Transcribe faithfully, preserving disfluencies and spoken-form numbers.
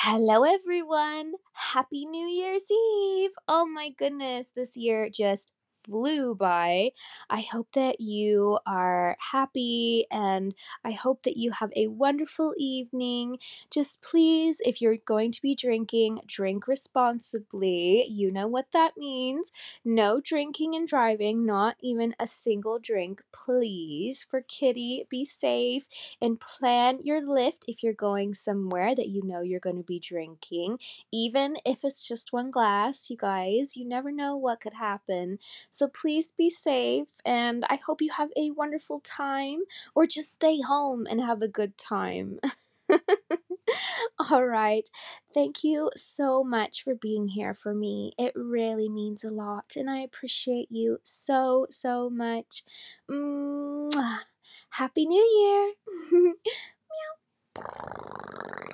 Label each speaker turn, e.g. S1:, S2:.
S1: Hello, everyone. Happy New Year's Eve. Oh my goodness, this year just flew by. I hope that you are happy and I hope that you have a wonderful evening. Just please, if you're going to be drinking, drink responsibly. You know what that means. No drinking and driving, not even a single drink, please. For Kitty, be safe and plan your lift if you're going somewhere that you know you're going to be drinking. Even if it's just one glass, you guys, you never know what could happen. So please be safe, and I hope you have a wonderful time, or just stay home and have a good time. All right. Thank you so much for being here for me. It really means a lot, and I appreciate you so, so much. Mwah. Happy New Year!